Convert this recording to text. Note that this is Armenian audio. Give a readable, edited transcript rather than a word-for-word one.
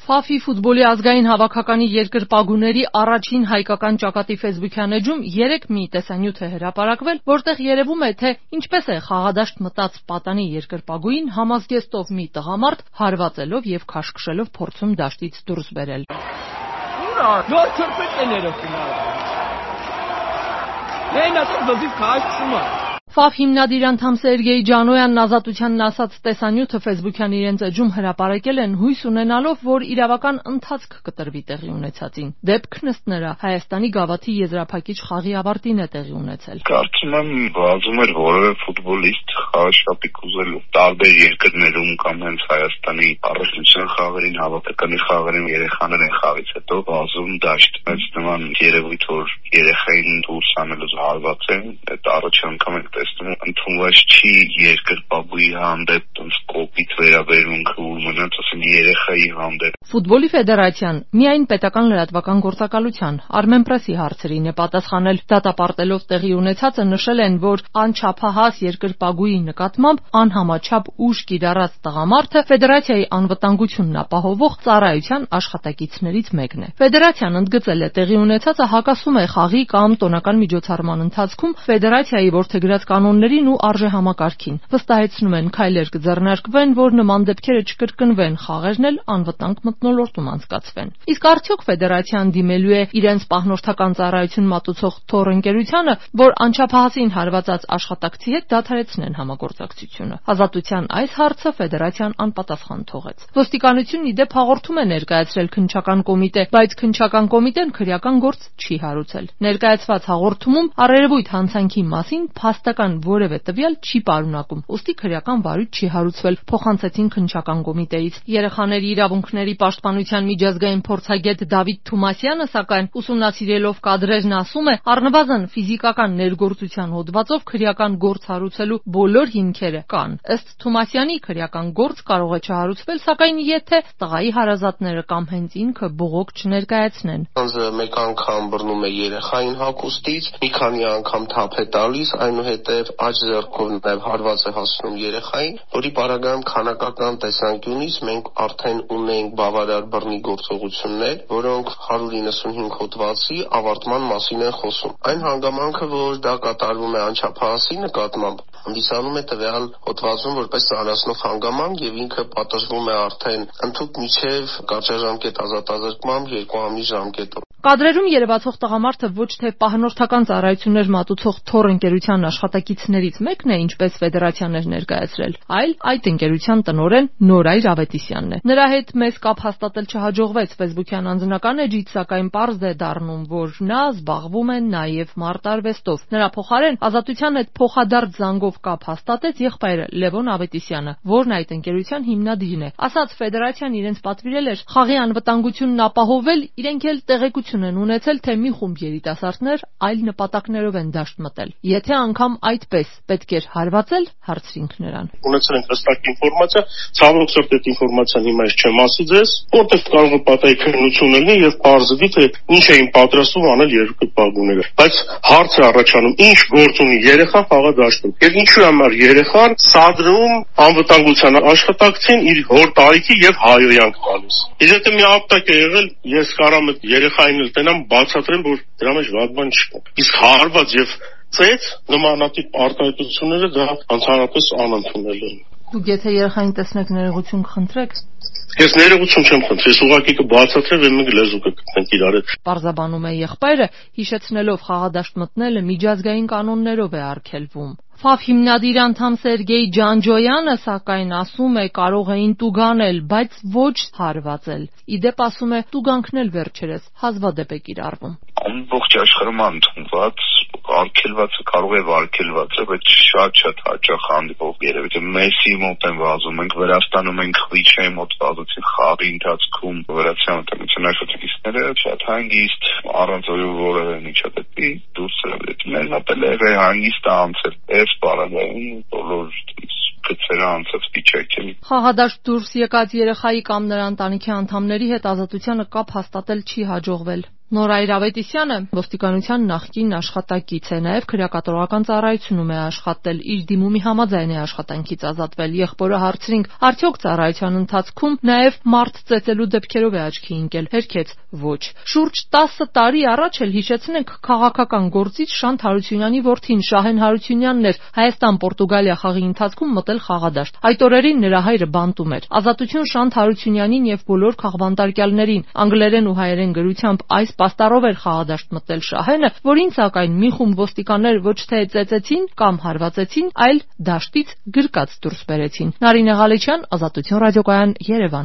ՖԱՖ-ի ֆուտբոլի ազգային հավաքականի երկրպագուների առաջին հայկական ճակատի ֆեյսբուքյան էջում 3 մի տեսանյութ է հրապարակվել, որտեղ երևում է, թե ինչպես է խաղադաշտ մտած պատանի երկրպագուին համազգեստով մի տղամարդ հարվածելով եւ քաշքշելով փորձում դաշտից դուրս բերել։ ՖԱՖ հիմնադիր անդամ Սերգեյ Ջանոյանն Ազատությանն ասած տեսանյութը ֆեյսբուքյան իրենց էջում հրապարակել են հույս ունենալով, որ իրավական ընթացք կտրվի տեղի ունեցածին։ Դեպքն ըստ նրա Հայաստանի գավաթի եզրափակիչ խաղի ավարտին է տեղի ունեցել։ Կարծում եմ վազում էր որևէ ֆուտբոլիստ խաղաշապիկ ուզելու տարբեր երկրներում կամ հենց Հայաստանի առաջնության խաղերին, հավաքականի խաղերին երեխաներ են խաղից հետո վազում դաշտ։ Այս նման երևույթ, որ երեխային դուրս անելուց հարված են, այդ առաջ անգամ ենք ընդունված չի երկրպագուի հանդեպ կոպիտ վերաբերմունքը ու մնաց ասեն երեխայի հանդեպ։ Ֆուտբոլի ֆեդերացիան միայն պետական լրատվական գործակալության Armenpress-ի հարցերին է պատասխանել։ Դատապարտելով տեղի ունեցածը նշել են, որ անչափահաս երկրպագուի նկատմամբ անհամաչափ ուժ կիրառած տղամարդը ֆեդերացիայի անվտանգությունն ապահովող ծառայության աշխատակիցներից մեկն է։ Ֆեդերացիան ընդգծել է տեղի ունեցածը հակասում է խաղի կամ տոնական միջոցառման ընթացքում ֆեդերացիայի որդեգրած կանոններին ու արժեհամակարգին։ Վստահեցնում են քայլեր կձեռնարկվեն, որ նման դեպքերը չկրկնվեն, խաղերն էլ անվտանգ մթնոլորտում անցկացվեն։ Իսկ արդյոք ֆեդերացիան դիմելու է իրենց պահնորդական ծառայություն մատուցող թոր ընկերությանը, որ անչափահասին հարվածած աշխատակցի հետ դադարեցնեն համագործակցությունը։ Ազատության այս հարցը ֆեդերացիան անպատասխան թողեց։ Ոստիկանությունն ի դեպ հաղորդում է ներկայացրել քննչական կոմիտե, բայց քննչական կոմիտեն քրեական գործ չի հարուցել։ Ներկայացված հաղորդումում առերևույթ հանցանքի մասին փաստական որևէ տվյալ չի պարունակում, ուստի քրեական վարույթ չի հարուցվել, փոխանցեցին քննչական կոմիտեից։ Երեխաների իրավունքների պաշտպանության միջազգային փորձագետ Դավիթ Թումասյանը, սակայն ուսումնասիրելով կադրերն ասում է, առնվազն ֆիզիկական ներգործության հոդվածով քրեական գործ հարուցելու բոլոր հիմքերը կան։ Ըստ Թումասյանի քրեական գործ կարող է չհարուցվել, սակայն եթե տղայի հարազատները կամ հենց ինքը բողոք չներկայացնեն։ Անձը մեկ անգամ բռնում է երեխային հագուստից, մի քանի անգամ թափ է տալիս, այնուհետև աջ ձեռքով նաև հարված է հասնում երեխային, որի պարագայում քանակական տեսանկյունից մենք արդեն ունենք բավարար բռնի գործողություններ, որոնք 195 հոդվածի ավարտման մասին են խոսում։ Այն հանգամանքը, որ դա կատարվում է անչափահասի նկատմամբ, հանդիսանում է տվյալ հոդվածում որպես ծանրացնող հանգամանք եւ ինքը պատժվում է արդեն ընդհանուր միջև կարճաժամկետ ազատազրկման 2 ամիս ժամկետով։ Կադրերում երևացող տղամարդը ոչ թե պահնորդական ծառայություններ մատուցող թոր ընկերության աշխատակիցներից մեկն է, ինչպես ֆեդերացիան էր ներկայացրել, այլ այդ ընկերության տնօրեն Նորայր Ավետիսյանն է։ Նրա հետ մեծ կապ հաստատել չհաջողվեց ֆեյսբուքյան անձնական էջից, սակայն պարզ է դառնում, որ նա զբաղվում է նաև մարտարվեստով։ Նրա փոխարեն Ազատության հետ փոխադարձ զանգով կապ հաստատեց եղբայրը Լևոն Ավետիսյանը, որն այդ ընկերության հիմնադիրն է։ Ասաց ֆեդերացիան իրենց պատվիրել էր խաղի անվտանգությունն ապահովել, իրենք էլ տեղեկություն են ունեցել, թե մի խումբ երիտասարդներ այլ նպատակներով են դաշտ մտել։ Եթե անգամ այդպես պետք էր հարվածել, հարցրինք նրան։ Ունեցել ենք հստակ ինֆորմացիա, ցավոք սրտի այդ ինֆորմացիան հիմա չեմ ասի ձեզ, որտեղ կարող է պատահի քննություն լինի եւ բարձվի թե ինչ էին պատրաստում անել երկրպագուները։ Բայց հարցը առաջանում, ինչ գործ ունի երեխան խաղադաշտում եւ ինչու համար երեխան սադրում անվտանգության աշխատակցին իր հոր տարիքի եւ հայոյանք տալիս։ Եթե մի ապտակ է եղել, ես կարամ այդ երեխային էլ տենամ բացատրեմ, որ դրա մեջ վատ բան չկա։ Իսկ հարված եւ ծեծ նմանատիպ արտահայտությունները դա ընդհանրապես անընդունել են։ Դուք եթե երեխային տեսնեք ներողություն կխնդրեք։ Ես ներողություն չեմ խնդրի, ես ուղղակի կբացատրեմ եւ մենք լեզու կգտնենք իրար հետ։ Պարզաբանում է եղբայրը, հիշեցնելով խաղադաշտ մտնելը միջազգային կանոններով է արգելվում։ ՖԱՖ հիմնադիր անդամ Սերգեյ Ջանջոյանը, սակայն ասում է, կարող էին տուգանել, բայց ոչ հարվածել։ Ի դեպ ասում է, տուգանքն էլ վերջերս հազվադեպ է կիրառվում։ Ամբողջ աշխարհում ընդունված արգելվածը կարող է արգելված է, բայց շատ հաճախ հանդիպող երևույթ է։ Մեսսի մոտ են վազում, մենք Վրաստանում ենք Խվիչայի մոտ վազեցին խաղի ընթացքում, Վրացիան տնտեսական աշխատակիցները շատ հանգիստ, առանց որևէ միջադեպի դուրս եկել։ Մենք ապել է հանգիստ անցել, այս բառերին բոլոր գծերը անցած վիճակել։ Խաղադաշտ դուրս եկած երեխայի կամ նրա ընտանիքի անդամների հետ Ազատությանը կապ հաստատել չի հաջողվել։ Նորայր Ավետիսյանը ոստիկանության նախկին աշխատակից է, նաև քրեակատորական ծառայությունում է աշխատել, իր դիմումի համաձայն է աշխատանքից ազատվել։ Եղբորը հարցրինք, արդյոք ծառայության ընթացքում նաև մարդ ծեծելու դեպքերով է աչքի ընկել, հերքեց՝ ոչ։ Շուրջ 10 տարի առաջ էլ հիշեցնենք քաղաքական գործիչ Շանթ Հարությունյանի որդին Շահեն Հարությունյանն էր Հայաստան-Պորտուգալիա խաղի ընթացքում մտել խաղադաշտ։ Այդ օրերին նրա հայրը բանտում էր։ Ազատություն Շանթ Հարությունյանին եւ բոլոր քաղբանտարկյալներին։ Անգլերեն ու հայերեն գրությամբ այս պաստառով էր խաղադաշտ մտել Շահենը, որին սակայն մի խումբ ոստիկաններ ոչ թե ծեծեցին կամ հարվածեցին, այլ դաշտից գրկած դուրս բերեցին։ Նարինե Ղալեչյան, Ազատություն ռադիոկայան, Երևան։